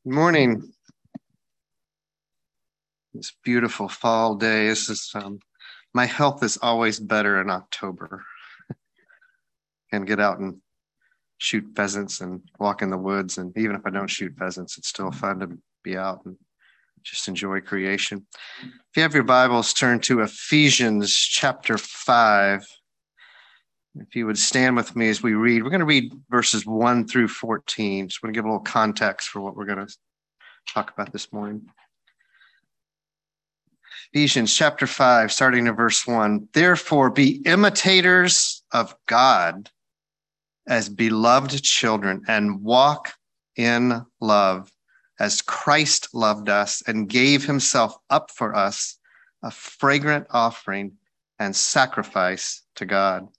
Good morning. It's beautiful fall day. My health is always better in October. Can get out and shoot pheasants and walk in the woods. And even if I don't shoot pheasants, it's still fun to be out and just enjoy creation. If you have your Bibles, turn to Ephesians chapter 5. If you would stand with me as we read, we're going to read verses 1 through 14. Just want to give a little context for what we're going to talk about this morning. Ephesians chapter 5, starting in verse 1. Therefore, be imitators of God as beloved children and walk in love as Christ loved us and gave himself up for us, a fragrant offering and sacrifice to God.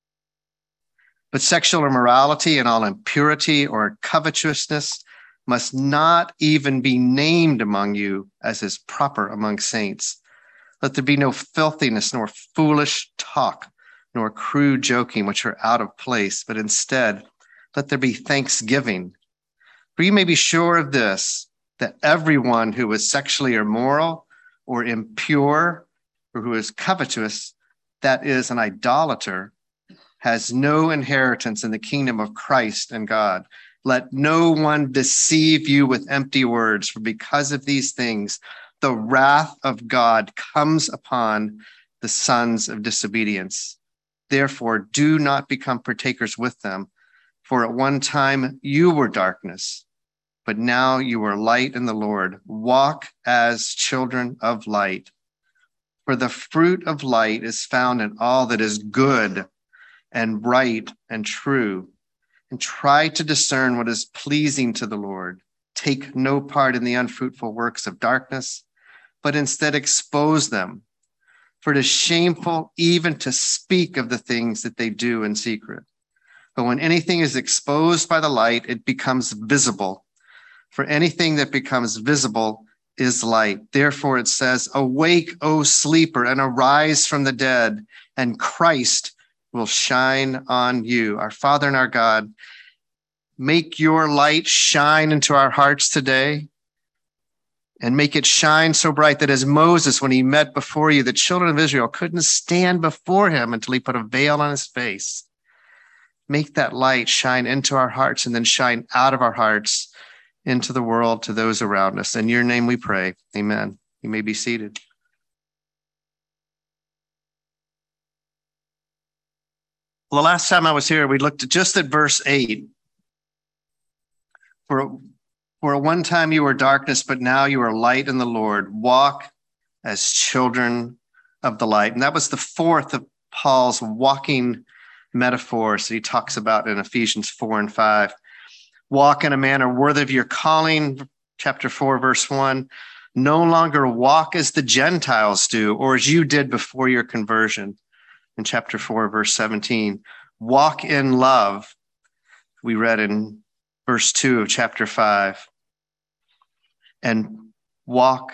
But sexual immorality and all impurity or covetousness must not even be named among you as is proper among saints. Let there be no filthiness, nor foolish talk, nor crude joking, which are out of place, but instead let there be thanksgiving. For you may be sure of this, that everyone who is sexually immoral or impure, or who is covetous, that is an idolater, has no inheritance in the kingdom of Christ and God. Let no one deceive you with empty words, for because of these things, the wrath of God comes upon the sons of disobedience. Therefore, do not become partakers with them, for at one time you were darkness, but now you are light in the Lord. Walk as children of light. For the fruit of light is found in all that is good and right and true, and try to discern what is pleasing to the Lord. Take no part in the unfruitful works of darkness, but instead expose them. For it is shameful even to speak of the things that they do in secret. But when anything is exposed by the light, it becomes visible. For anything that becomes visible is light. Therefore it says, awake, O sleeper, and arise from the dead, and Christ will shine on you. Our Father and our God, make your light shine into our hearts today, and make it shine so bright that as Moses, when he met before you, the children of Israel couldn't stand before him until he put a veil on his face. Make that light shine into our hearts and then shine out of our hearts into the world to those around us. In your name we pray. Amen. You may be seated. Well, the last time I was here, we looked just at verse 8. For at one time you were darkness, but now you are light in the Lord. Walk as children of the light. And that was the fourth of Paul's walking metaphors that he talks about in Ephesians 4 and 5. Walk in a manner worthy of your calling, chapter 4, verse 1. No longer walk as the Gentiles do, or as you did before your conversion. In chapter 4, verse 17, walk in love. We read in verse 2 of chapter 5. And walk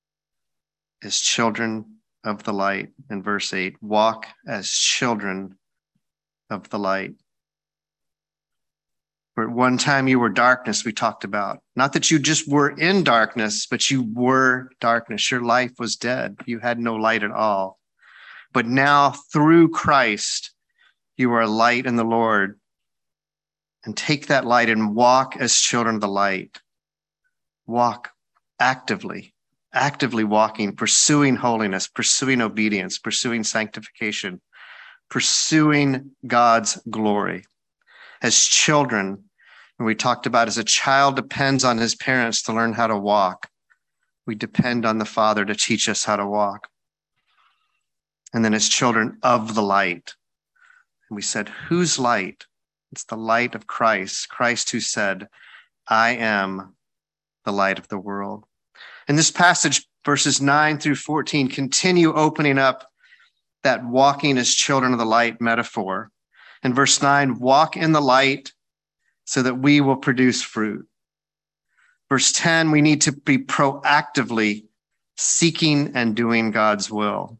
as children of the light in verse 8. Walk as children of the light. For at one time you were darkness, we talked about. Not that you just were in darkness, but you were darkness. Your life was dead. You had no light at all. But now through Christ, you are light in the Lord. And take that light and walk as children of the light. Walk actively walking, pursuing holiness, pursuing obedience, pursuing sanctification, pursuing God's glory. As children, and we talked about as a child depends on his parents to learn how to walk. We depend on the Father to teach us how to walk. And then as children of the light. And we said, whose light? It's the light of Christ. Christ who said, I am the light of the world. In this passage, verses 9 through 14, continue opening up that walking as children of the light metaphor. In verse 9, walk in the light so that we will produce fruit. Verse 10, we need to be proactively seeking and doing God's will.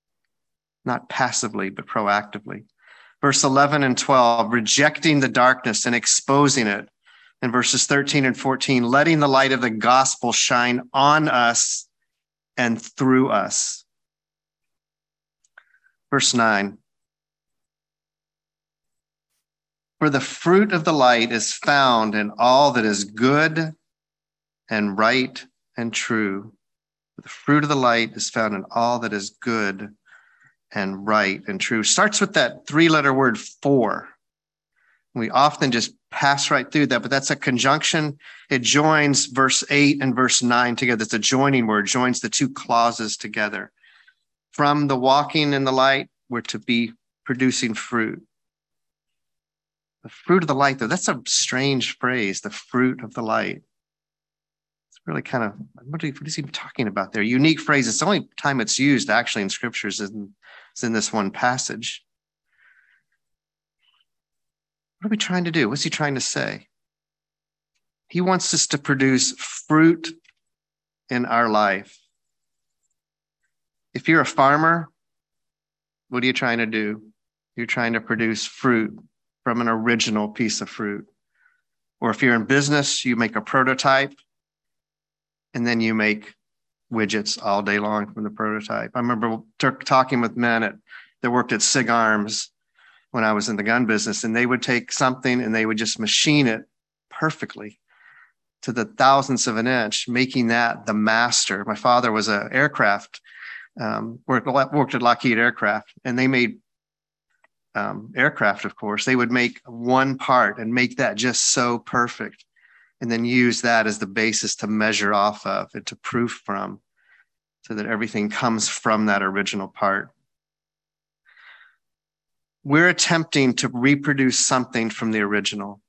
Not passively, but proactively. Verse 11 and 12, rejecting the darkness and exposing it In verses 13 and 14, letting the light of the gospel shine on us and through us. Verse 9. For the fruit of the light is found in all that is good and right and true. The fruit of the light is found in all that is good and right and true. Starts with that 3-letter word for. We often just pass right through that, but that's a conjunction. It joins verse 8 and verse 9 together. It's a joining word, joins the two clauses together. From the walking in the light, we're to be producing fruit. The fruit of the light, though, that's a strange phrase, the fruit of the light. It's really kind of, what is he talking about there? Unique phrase. It's the only time it's used actually in scriptures is in this one passage. What are we trying to do? What's he trying to say? He wants us to produce fruit in our life. If you're a farmer, what are you trying to do? You're trying to produce fruit from an original piece of fruit. Or if you're in business, you make a prototype and then you make widgets all day long from the prototype. I remember talking with men that worked at SIG Arms when I was in the gun business, and they would take something and they would just machine it perfectly to the thousandths of an inch, making that the master. My father was an aircraft, worked at Lockheed Aircraft, and they made aircraft, of course. They would make one part and make that just so perfect, and then use that as the basis to measure off of and to proof from, so that everything comes from that original part. We're attempting to reproduce something from the original.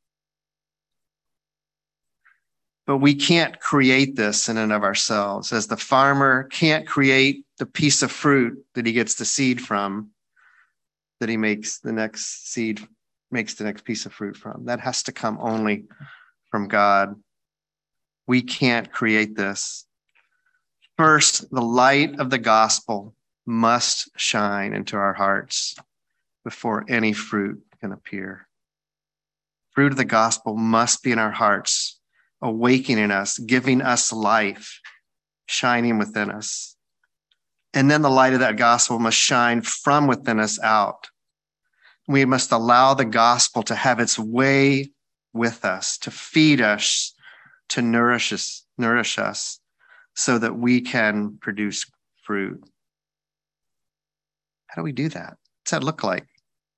But we can't create this in and of ourselves. As the farmer can't create the piece of fruit that he gets the seed from, that he makes the next piece of fruit from. That has to come only from God. We can't create this. First, the light of the gospel must shine into our hearts before any fruit can appear. Fruit of the gospel must be in our hearts, awakening us, giving us life, shining within us. And then the light of that gospel must shine from within us out. We must allow the gospel to have its way with us, to feed us, to nourish us, so that we can produce fruit. How do we do that? What's that look like?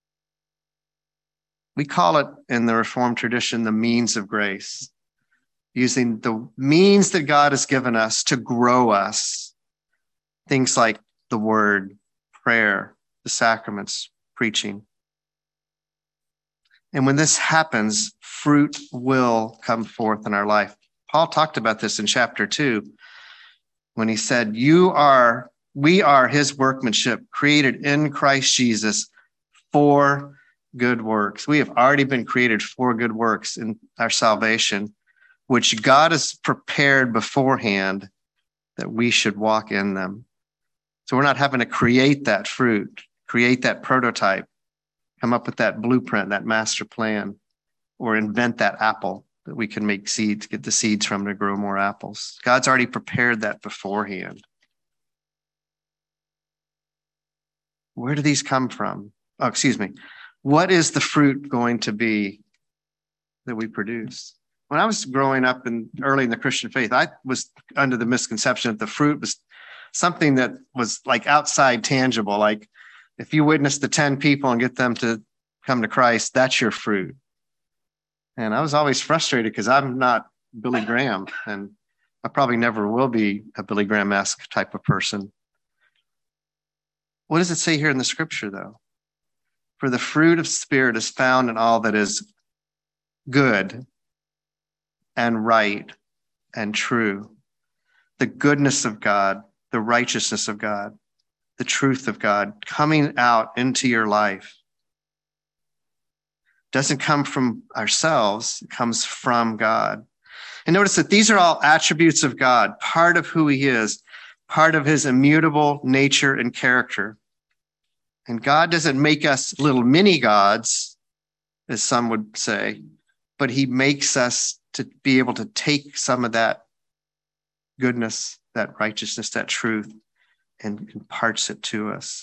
We call it in the Reformed tradition the means of grace, using the means that God has given us to grow us. Things like the word, prayer, the sacraments, preaching. And when this happens, fruit will come forth in our life. Paul talked about this in chapter 2 when he said, we are his workmanship, created in Christ Jesus for good works. We have already been created for good works in our salvation, which God has prepared beforehand that we should walk in them. So we're not having to create that fruit, create that prototype, come up with that blueprint, that master plan, or invent that apple that we can make seeds, get the seeds from to grow more apples. God's already prepared that beforehand. Where do these come from? Oh, excuse me. What is the fruit going to be that we produce? When I was growing up and early in the Christian faith, I was under the misconception that the fruit was something that was like outside tangible. Like if you witness the 10 people and get them to come to Christ, that's your fruit. And I was always frustrated because I'm not Billy Graham, and I probably never will be a Billy Graham-esque type of person. What does it say here in the scripture, though? For the fruit of the Spirit is found in all that is good and right and true. The goodness of God, the righteousness of God, the truth of God coming out into your life. Doesn't come from ourselves, it comes from God. And notice that these are all attributes of God, part of who he is, part of his immutable nature and character. And God doesn't make us little mini gods, as some would say, but he makes us to be able to take some of that goodness, that righteousness, that truth, and imparts it to us.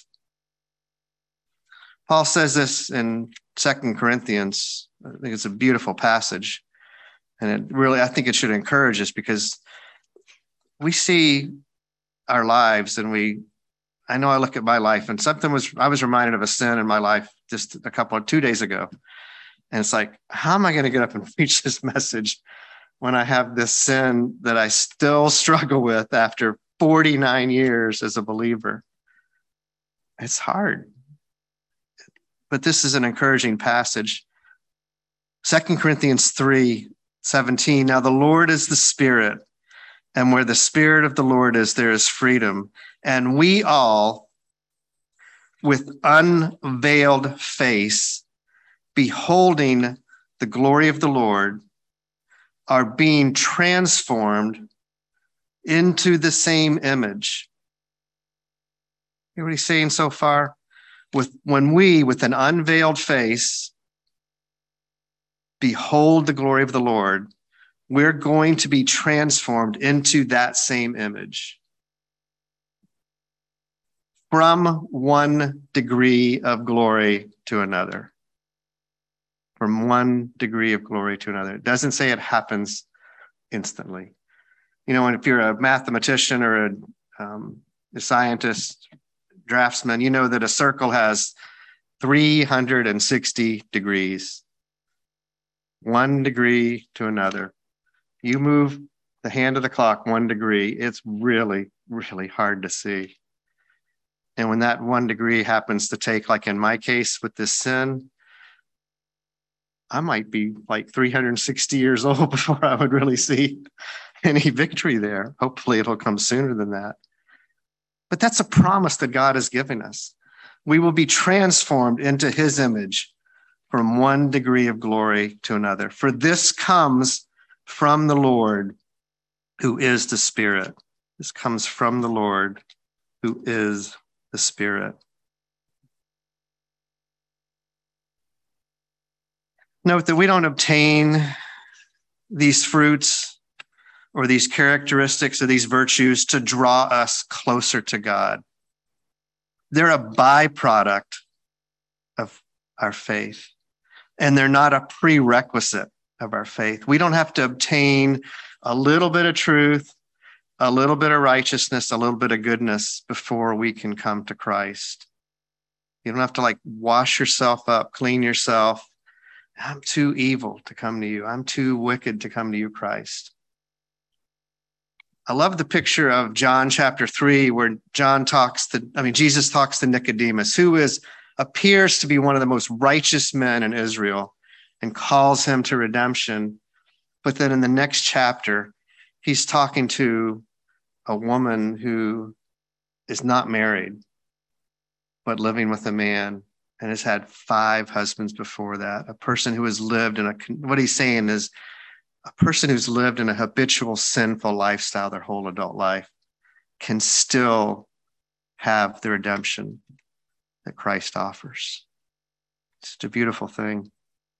Paul says this in 2 Corinthians. I think it's a beautiful passage. And I think it should encourage us, because we see our lives and I know I look at my life and I was reminded of a sin in my life just 2 days ago. And it's like, how am I going to get up and preach this message when I have this sin that I still struggle with after 49 years as a believer? It's hard. But this is an encouraging passage. 2 Corinthians 3:17. Now the Lord is the Spirit, and where the Spirit of the Lord is, there is freedom. And we all, with unveiled face, beholding the glory of the Lord, are being transformed into the same image. You know what he's saying so far? When we, with an unveiled face, behold the glory of the Lord, we're going to be transformed into that same image. From one degree of glory to another. From one degree of glory to another. It doesn't say it happens instantly. You know, and if you're a mathematician or a scientist, draftsman, you know that a circle has 360 degrees. 1 degree to another. You move the hand of the clock 1 degree, it's really, really hard to see. And when that 1 degree happens to take, like in my case with this sin, I might be like 360 years old before I would really see any victory there. Hopefully it'll come sooner than that. But that's a promise that God has given us. We will be transformed into his image from 1 degree of glory to another. For this comes from the Lord, who is the Spirit. This comes from the Lord, who is the Spirit. Note that we don't obtain these fruits or these characteristics or these virtues to draw us closer to God. They're a byproduct of our faith, and they're not a prerequisite of our faith. We don't have to obtain a little bit of truth, a little bit of righteousness, a little bit of goodness before we can come to Christ. You don't have to wash yourself up, clean yourself. I'm too evil to come to you. I'm too wicked to come to you, Christ. I love the picture of John chapter 3, where Jesus talks to Nicodemus, who appears to be one of the most righteous men in Israel, and calls him to redemption. But then in the next chapter, he's talking to a woman who is not married, but living with a man, and has had 5 husbands before that. A person who has lived what he's saying is a person who's lived in a habitual sinful lifestyle their whole adult life can still have the redemption that Christ offers. It's a beautiful thing.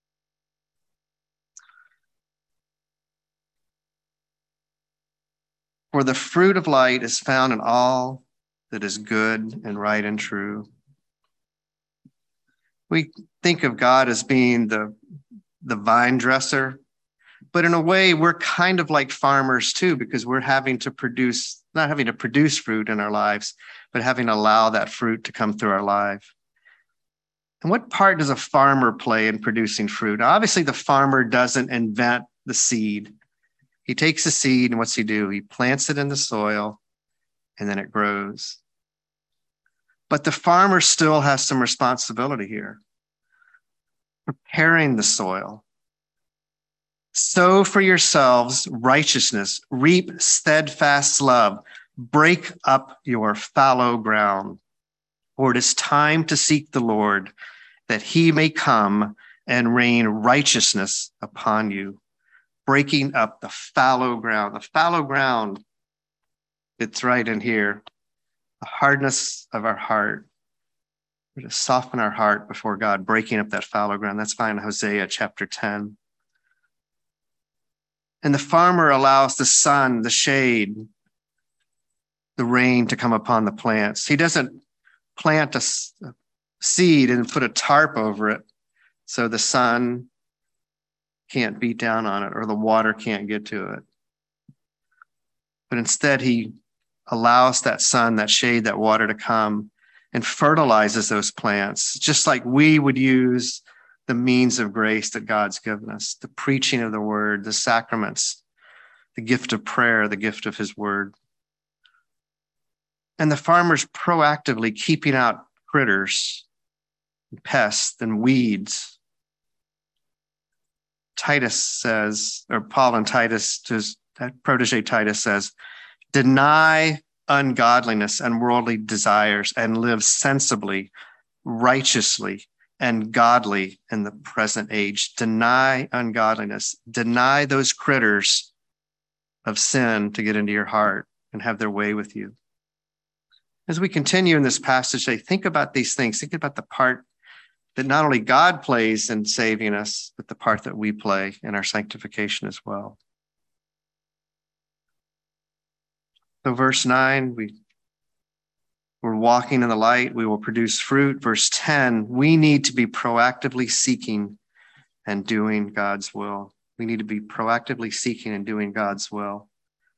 For the fruit of light is found in all that is good and right and true. We think of God as being the vine dresser, but in a way, we're kind of like farmers too, because we're not having to produce fruit in our lives, but having to allow that fruit to come through our life. And what part does a farmer play in producing fruit? Obviously, the farmer doesn't invent the seed. He takes the seed, and what's he do? He plants it in the soil, and then it grows. But the farmer still has some responsibility here. Preparing the soil. Sow for yourselves righteousness, reap steadfast love, break up your fallow ground. For it is time to seek the Lord, that he may come and rain righteousness upon you. Breaking up the fallow ground. The fallow ground, it's right in here. The hardness of our heart. We're to soften our heart before God, breaking up that fallow ground. That's found in Hosea chapter 10. And the farmer allows the sun, the shade, the rain to come upon the plants. He doesn't plant a seed and put a tarp over it so the sun can't beat down on it or the water can't get to it. But instead, he allows that sun, that shade, that water to come and fertilizes those plants, just like we would use the means of grace that God's given us, the preaching of the word, the sacraments, the gift of prayer, the gift of his word. And the farmer's proactively keeping out critters, pests, and weeds. Titus says, or Paul and Titus, his protege Titus says, deny ungodliness and worldly desires and live sensibly, righteously, and godly in the present age. Deny ungodliness. Deny those critters of sin to get into your heart and have their way with you. As we continue in this passage, think about these things. Think about the part that not only God plays in saving us, but the part that we play in our sanctification as well. So verse 9, we're walking in the light, we will produce fruit. Verse 10, we need to be proactively seeking and doing God's will. We need to be proactively seeking and doing God's will.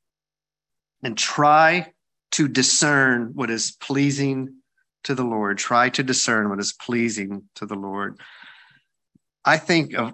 And try to discern what is pleasing to the Lord. Try to discern what is pleasing to the Lord. I think of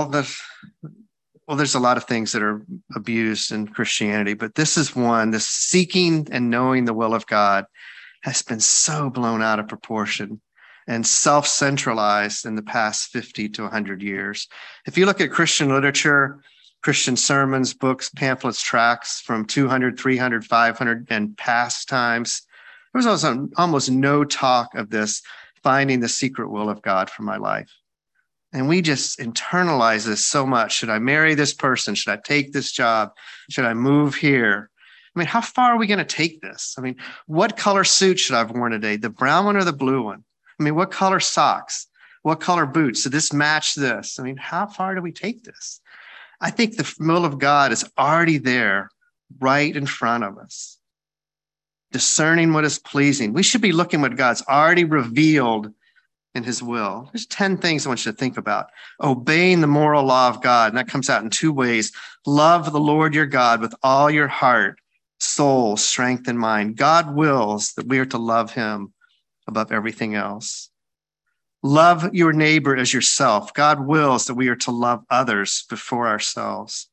there's a lot of things that are abused in Christianity, but this is one, the seeking and knowing the will of God has been so blown out of proportion and self-centralized in the past 50 to 100 years. If you look at Christian literature, Christian sermons, books, pamphlets, tracts from 200, 300, 500 and past times, there was also almost no talk of this, finding the secret will of God for my life. And we just internalize this so much. Should I marry this person? Should I take this job? Should I move here? I mean, how far are we going to take this? I mean, what color suit should I have worn today? The brown one or the blue one? I mean, what color socks? What color boots? Did this match this? I mean, how far do we take this? I think the will of God is already there, right in front of us. Discerning what is pleasing. We should be looking what God's already revealed in his will. There's 10 things I want you to think about. Obeying the moral law of God, and that comes out in two ways. Love the Lord your God with all your heart, soul, strength, and mind. God wills that we are to love him above everything else. Love your neighbor as yourself. God wills that we are to love others before ourselves.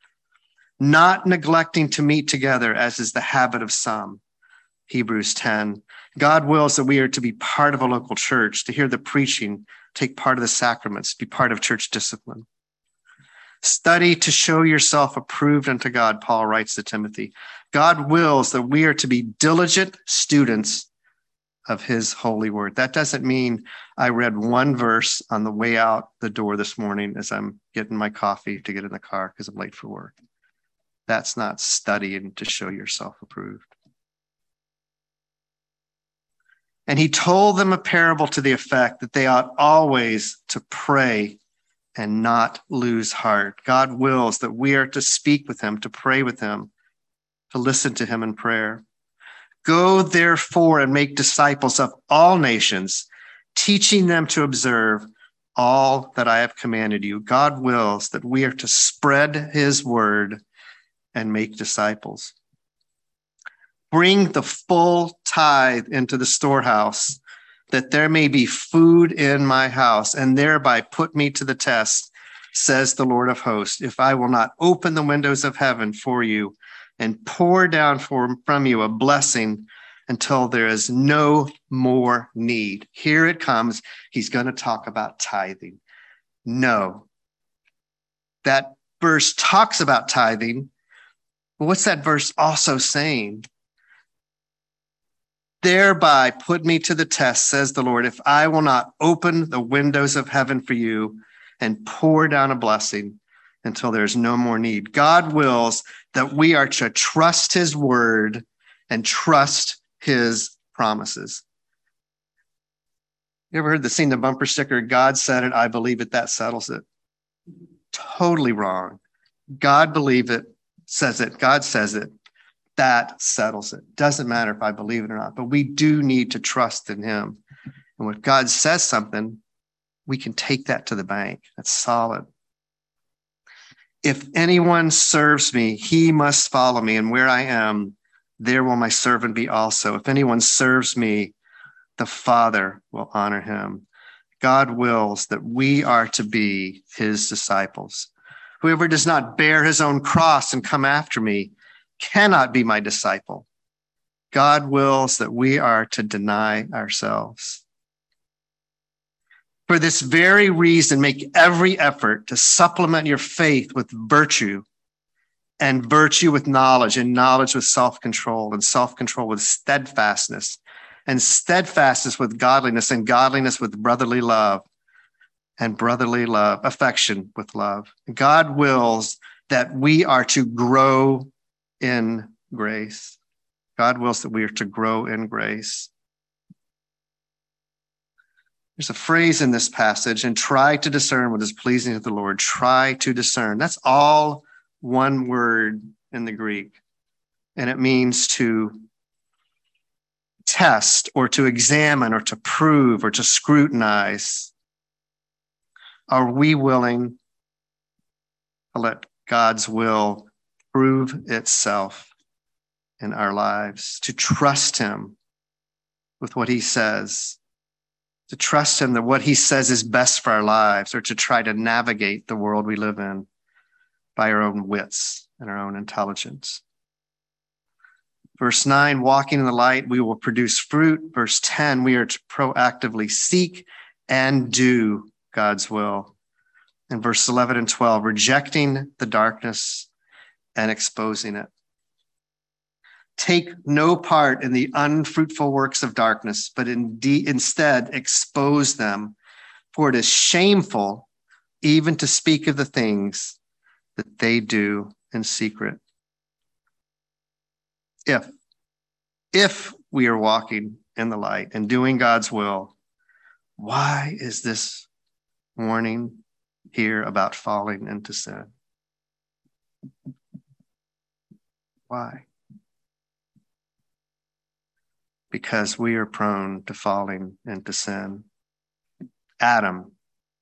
Not neglecting to meet together, as is the habit of some. Hebrews 10. God wills that we are to be part of a local church, to hear the preaching, take part of the sacraments, be part of church discipline. Study to show yourself approved unto God, Paul writes to Timothy. God wills that we are to be diligent students of his holy word. That doesn't mean I read one verse on the way out the door this morning as I'm getting my coffee to get in the car because I'm late for work. That's not studying to show yourself approved. And he told them a parable to the effect that they ought always to pray and not lose heart. God wills that we are to speak with him, to pray with him, to listen to him in prayer. Go therefore and make disciples of all nations, teaching them to observe all that I have commanded you. God wills that we are to spread his word and make disciples. Bring the full tithe into the storehouse, that there may be food in my house, and thereby put me to the test, says the Lord of hosts, if I will not open the windows of heaven for you and pour down from you a blessing until there is no more need. Here it comes. He's going to talk about tithing. No. That verse talks about tithing, but what's that verse also saying? Thereby put me to the test, says the Lord, if I will not open the windows of heaven for you and pour down a blessing until there's no more need. God wills that we are to trust his word and trust his promises. You ever heard the bumper sticker, God said it, I believe it, that settles it? Totally wrong. God believe it, says it, God says it, that settles it. Doesn't matter if I believe it or not, but we do need to trust in him. And when God says something, we can take that to the bank. That's solid. If anyone serves me, he must follow me, and where I am, there will my servant be also. If anyone serves me, the Father will honor him. God wills that we are to be his disciples. Whoever does not bear his own cross and come after me cannot be my disciple. God wills that we are to deny ourselves. For this very reason, make every effort to supplement your faith with virtue, and virtue with knowledge, and knowledge with self-control, and self-control with steadfastness, and steadfastness with godliness, and godliness with brotherly love, and brotherly love, affection with love. God wills that we are to grow in grace. God wills that we are to grow in grace. There's a phrase in this passage, and try to discern what is pleasing to the Lord. Try to discern. That's all one word in the Greek. And it means to test or to examine or to prove or to scrutinize. Are we willing to let God's will prove itself in our lives, to trust him with what he says, to trust him that what he says is best for our lives, or to try to navigate the world we live in by our own wits and our own intelligence? Verse 9, walking in the light, we will produce fruit. Verse 10, we are to proactively seek and do God's will. And verse 11 and 12, rejecting the darkness and exposing it. Take no part in the unfruitful works of darkness, but instead expose them, for it is shameful even to speak of the things that they do in secret. If we are walking in the light and doing God's will, why is this warning here about falling into sin? Why? Because we are prone to falling into sin. Adam,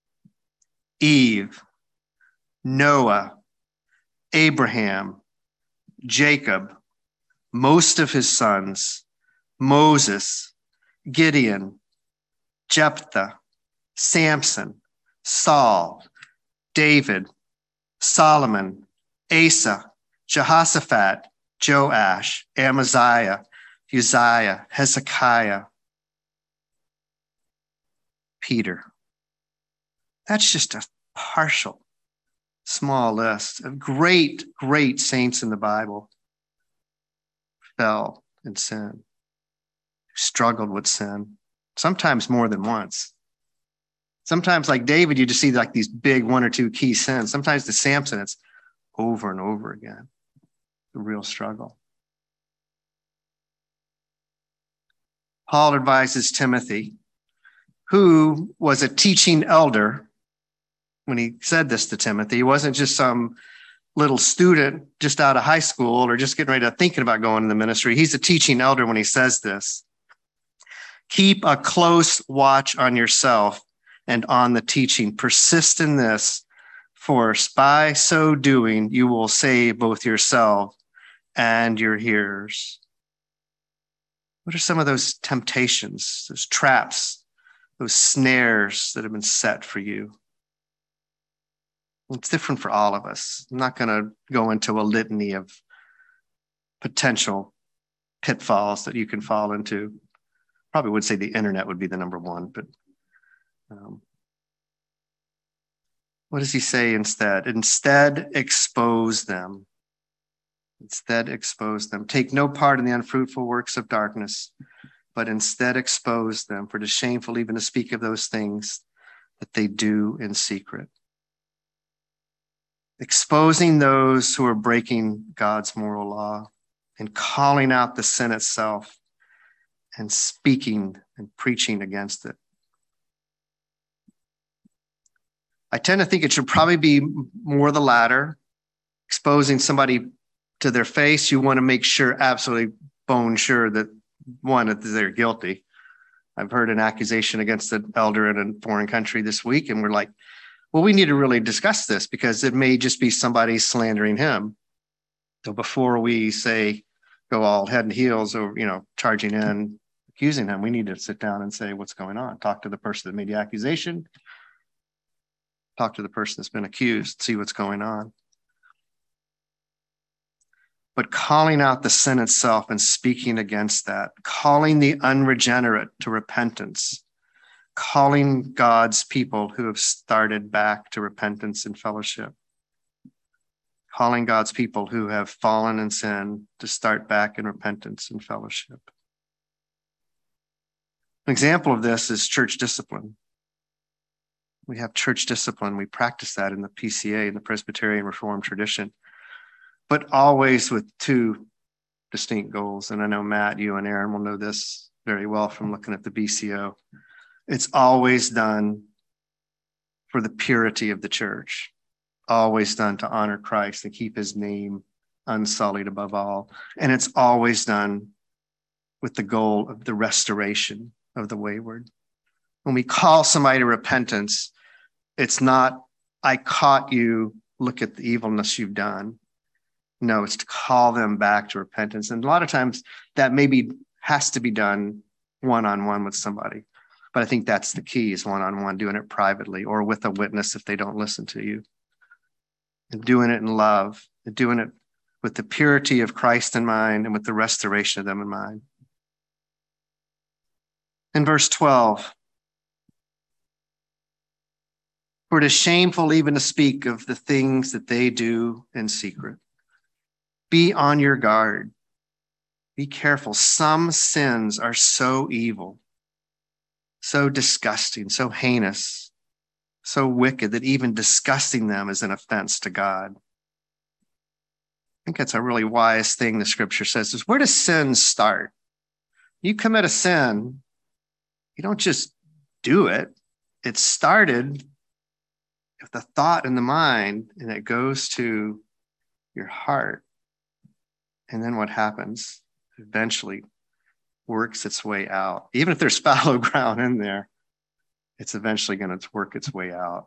Eve, Noah, Abraham, Jacob, most of his sons, Moses, Gideon, Jephthah, Samson, Saul, David, Solomon, Asa, Jehoshaphat, Joash, Amaziah, Uzziah, Hezekiah, Peter. That's just a partial, small list of great, great saints in the Bible. Fell in sin, struggled with sin, sometimes more than once. Sometimes, like David, you just see like these big one or two key sins. Sometimes the Samson, it's over and over again, the real struggle. Paul advises Timothy, who was a teaching elder, when he said this to Timothy. He wasn't just some little student just out of high school or just getting ready to thinking about going in the ministry. He's a teaching elder when he says this. Keep a close watch on yourself and on the teaching. Persist in this, for by so doing, you will save both yourself and your hearers. What are some of those temptations, those traps, those snares that have been set for you? It's different for all of us. I'm not going to go into a litany of potential pitfalls that you can fall into. Probably would say the internet would be the number one, but what does he say instead? Instead, expose them. Instead, expose them. Take no part in the unfruitful works of darkness, but instead expose them, for it is shameful even to speak of those things that they do in secret. Exposing those who are breaking God's moral law and calling out the sin itself and speaking and preaching against it. I tend to think it should probably be more the latter, exposing somebody to their face, you want to make sure, absolutely bone sure, that one, that they're guilty. I've heard an accusation against an elder in a foreign country this week, and we're like, well, we need to really discuss this because it may just be somebody slandering him. So before we say, go all head and heels or, charging in, accusing him, we need to sit down and say, what's going on? Talk to the person that made the accusation. Talk to the person that's been accused, see what's going on. But calling out the sin itself and speaking against that, calling the unregenerate to repentance, calling God's people who have started back to repentance and fellowship, calling God's people who have fallen in sin to start back in repentance and fellowship. An example of this is church discipline. We have church discipline. We practice that in the PCA, in the Presbyterian Reformed tradition, but always with two distinct goals. And I know Matt, you and Aaron will know this very well from looking at the BCO. It's always done for the purity of the church, always done to honor Christ and keep his name unsullied above all. And it's always done with the goal of the restoration of the wayward. When we call somebody to repentance, it's not, I caught you, look at the evilness you've done. No, it's to call them back to repentance. And a lot of times that maybe has to be done one-on-one with somebody. But I think that's the key, is one-on-one, doing it privately or with a witness if they don't listen to you. And doing it in love, and doing it with the purity of Christ in mind and with the restoration of them in mind. In verse 12, for it is shameful even to speak of the things that they do in secret. Be on your guard. Be careful. Some sins are so evil, so disgusting, so heinous, so wicked that even discussing them is an offense to God. I think that's a really wise thing the scripture says, is where does sin start? You commit a sin, you don't just do it. It started with the thought in the mind, and it goes to your heart. And then what happens? Eventually works its way out. Even if there's fallow ground in there, it's eventually going to work its way out.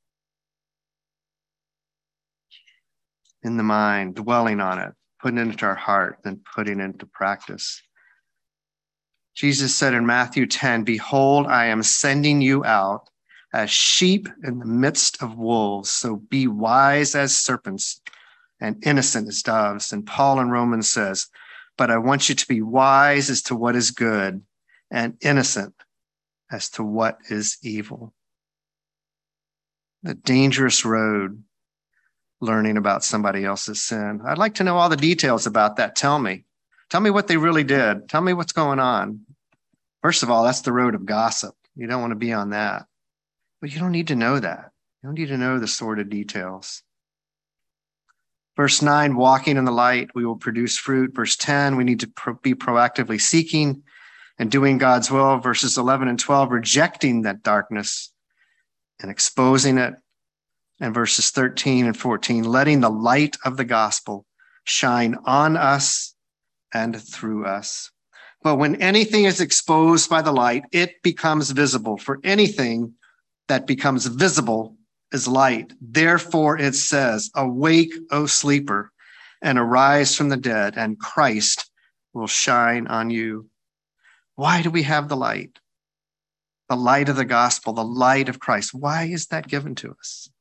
In the mind, dwelling on it, putting it into our heart, then putting it into practice. Jesus said in Matthew 10, behold, I am sending you out as sheep in the midst of wolves. So be wise as serpents and innocent as doves. And Paul in Romans says, but I want you to be wise as to what is good and innocent as to what is evil. The dangerous road, learning about somebody else's sin. I'd like to know all the details about that. Tell me what they really did. Tell me what's going on. First of all, that's the road of gossip. You don't want to be on that. But you don't need to know that. You don't need to know the sordid details. Verse 9, walking in the light, we will produce fruit. Verse 10, we need to be proactively seeking and doing God's will. Verses 11 and 12, rejecting that darkness and exposing it. And verses 13 and 14, letting the light of the gospel shine on us and through us. But when anything is exposed by the light, it becomes visible. For anything that becomes visible is light. Therefore it says, awake, O sleeper, and arise from the dead, and Christ will shine on you. Why do we have the light? The light of the gospel, the light of Christ. Why is that given to us?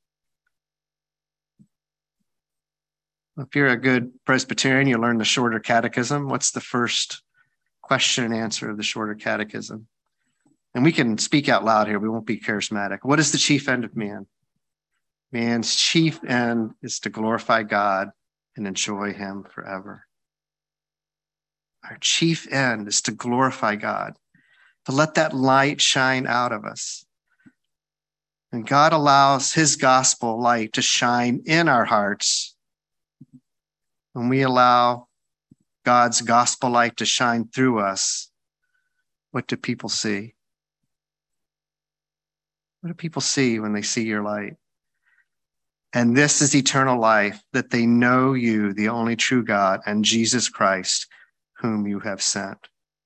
If you're a good Presbyterian, you learn the Shorter Catechism. What's the first question and answer of the Shorter Catechism? And we can speak out loud here. We won't be charismatic. What is the chief end of man? Man's chief end is to glorify God and enjoy him forever. Our chief end is to glorify God, to let that light shine out of us. And God allows his gospel light to shine in our hearts. When we allow God's gospel light to shine through us, what do people see? What do people see when they see your light? And this is eternal life, that they know you, the only true God, and Jesus Christ, whom you have sent.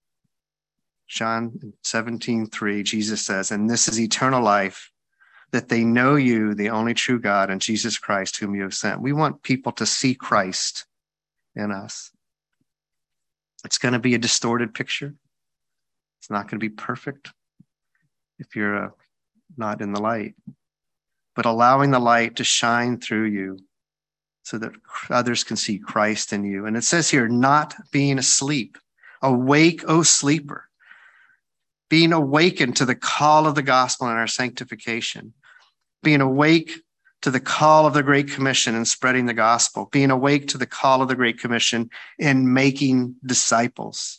John 17:3, Jesus says, and this is eternal life, that they know you, the only true God, and Jesus Christ, whom you have sent. We want people to see Christ in us. It's going to be a distorted picture. It's not going to be perfect if you're not in the light. But allowing the light to shine through you so that others can see Christ in you. And it says here, not being asleep. Awake, O sleeper. Being awakened to the call of the gospel in our sanctification. Being awake to the call of the Great Commission in spreading the gospel. Being awake to the call of the Great Commission in making disciples.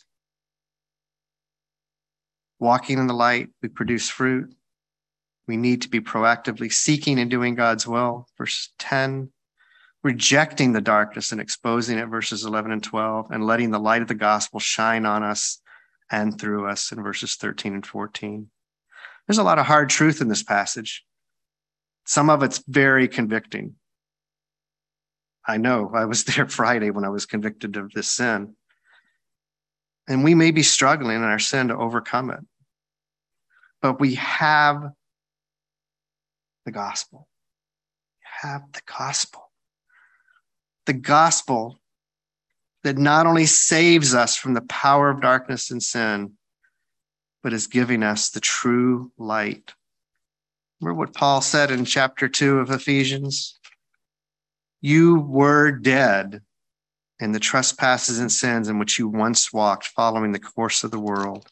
Walking in the light, we produce fruit. We need to be proactively seeking and doing God's will. Verse 10, rejecting the darkness and exposing it, verses 11 and 12, and letting the light of the gospel shine on us and through us in verses 13 and 14. There's a lot of hard truth in this passage. Some of it's very convicting. I know I was there Friday when I was convicted of this sin. And we may be struggling in our sin to overcome it. But we have the gospel. We have the gospel. The gospel that not only saves us from the power of darkness and sin, but is giving us the true light. Remember what Paul said in chapter 2 of Ephesians? You were dead in the trespasses and sins in which you once walked, following the course of the world.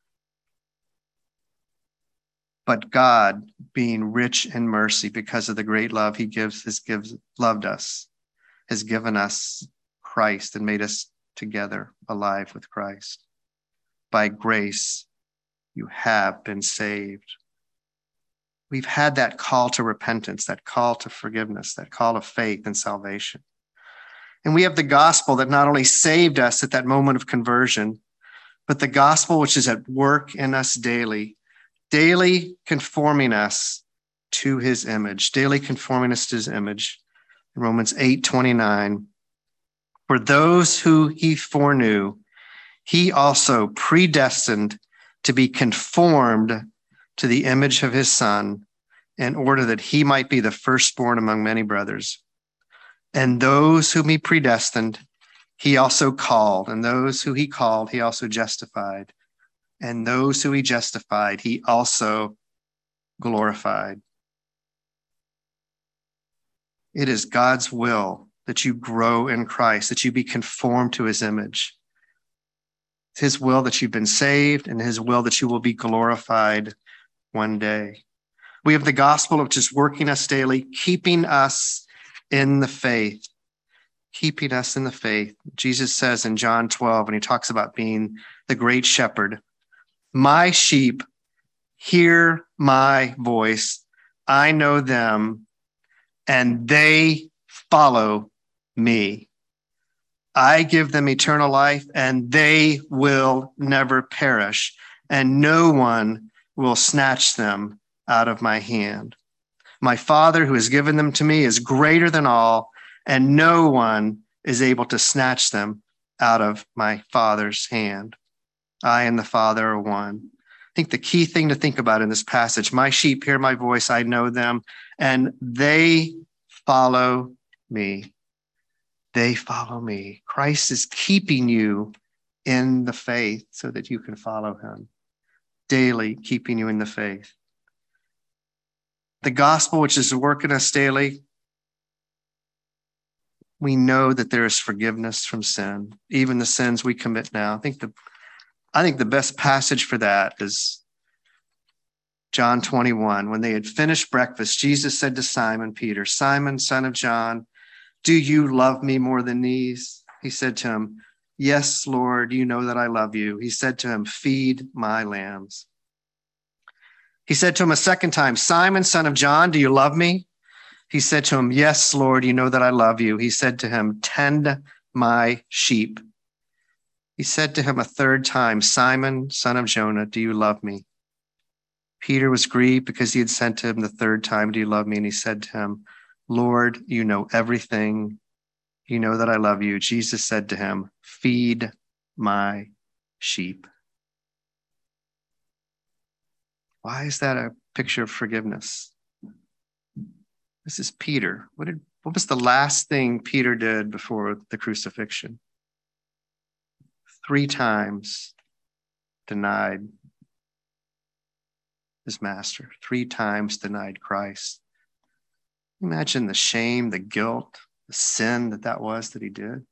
But God, being rich in mercy because of the great love he loved us, has given us Christ and made us together alive with Christ. By grace, you have been saved. We've had that call to repentance, that call to forgiveness, that call of faith and salvation. And we have the gospel that not only saved us at that moment of conversion, but the gospel which is at work in us daily, daily conforming us to his image, daily conforming us to his image. In Romans 8:29, for those who he foreknew, he also predestined to be conformed to the image of his Son, in order that he might be the firstborn among many brothers. And those whom he predestined, he also called. And those who he called, he also justified. And those who he justified, he also glorified. It is God's will that you grow in Christ, that you be conformed to his image. It's his will that you've been saved, and his will that you will be glorified one day. We have the gospel which is working us daily, keeping us in the faith, keeping us in the faith. Jesus says in John 12, when he talks about being the great shepherd, my sheep hear my voice. I know them, and they follow me. I give them eternal life, and they will never perish, and no one will snatch them out of my hand. My Father who has given them to me is greater than all, and no one is able to snatch them out of my Father's hand. I and the Father are one. I think the key thing to think about in this passage, my sheep hear my voice, I know them, and they follow me. They follow me. Christ is keeping you in the faith so that you can follow him. Daily keeping you in the faith. The gospel, which is working us daily, we know that there is forgiveness from sin, even the sins we commit now. I think the best passage for that is John 21. When they had finished breakfast, Jesus said to Simon Peter, Simon, son of John, do you love me more than these? He said to him, yes, Lord, you know that I love you. He said to him, feed my lambs. He said to him a second time, Simon, son of John, do you love me? He said to him, yes, Lord, you know that I love you. He said to him, tend my sheep. He said to him a third time, Simon, son of Jonah, do you love me? Peter was grieved because he had said to him the third time, do you love me? And he said to him, Lord, you know everything. You know that I love you. Jesus said to him, feed my sheep. Why is that a picture of forgiveness? This is Peter. What was the last thing Peter did before the crucifixion? 3 times denied his master. 3 times denied Christ. Imagine the shame, the guilt, the sin that was that he did.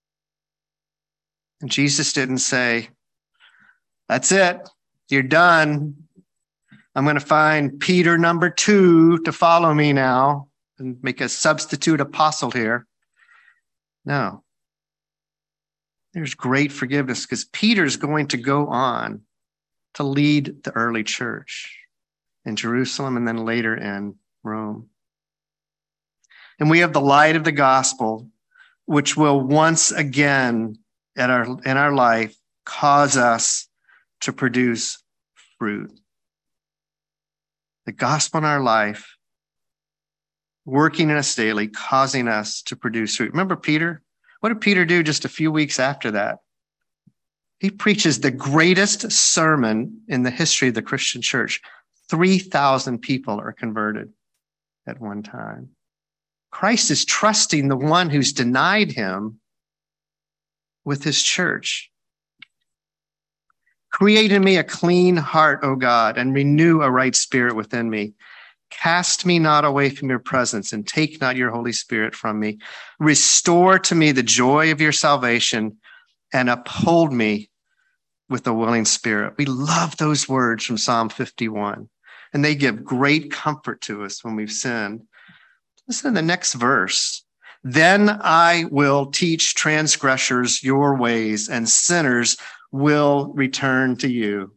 And Jesus didn't say, that's it, you're done. I'm going to find Peter number 2 to follow me now and make a substitute apostle here. No. There's great forgiveness because Peter's going to go on to lead the early church in Jerusalem and then later in Rome. And we have the light of the gospel, which will once again in our life cause us to produce fruit. The gospel in our life, working in us daily, causing us to produce fruit. Remember Peter? What did Peter do just a few weeks after that? He preaches the greatest sermon in the history of the Christian church. 3,000 people are converted at one time. Christ is trusting the one who's denied him with his church. Create in me a clean heart, O God, and renew a right spirit within me. Cast me not away from your presence and take not your Holy Spirit from me. Restore to me the joy of your salvation and uphold me with a willing spirit. We love those words from Psalm 51, and they give great comfort to us when we've sinned. Listen to the next verse. Then I will teach transgressors your ways, and sinners will return to you.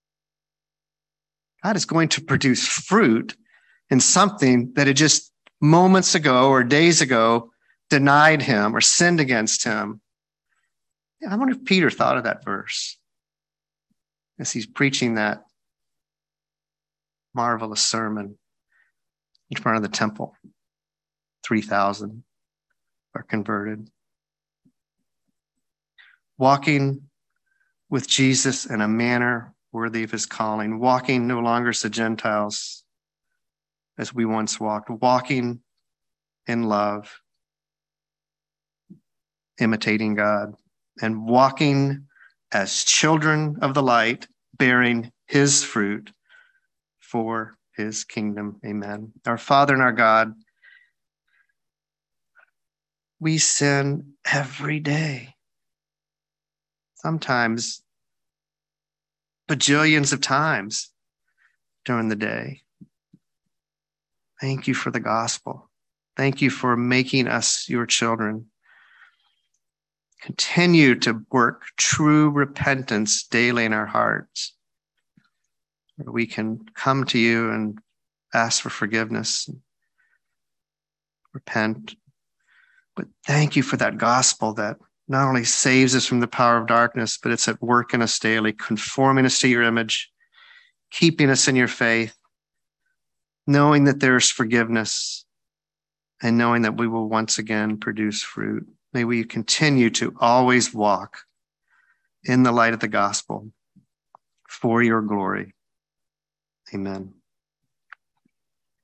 God is going to produce fruit in something that had just moments ago or days ago denied him or sinned against him. I wonder if Peter thought of that verse as he's preaching that marvelous sermon in front of the temple. 3,000 are converted. Walking with Jesus in a manner worthy of his calling, walking no longer as the Gentiles as we once walked, walking in love, imitating God, and walking as children of the light, bearing his fruit for his kingdom. Amen. Our Father and our God, we sin every day. Sometimes bajillions of times during the day. Thank you for the gospel. Thank you for making us your children. Continue to work true repentance daily in our hearts, where we can come to you and ask for forgiveness, repent. But thank you for that gospel that not only saves us from the power of darkness, but it's at work in us daily, conforming us to your image, keeping us in your faith, knowing that there's forgiveness, and knowing that we will once again produce fruit. May we continue to always walk in the light of the gospel for your glory. Amen.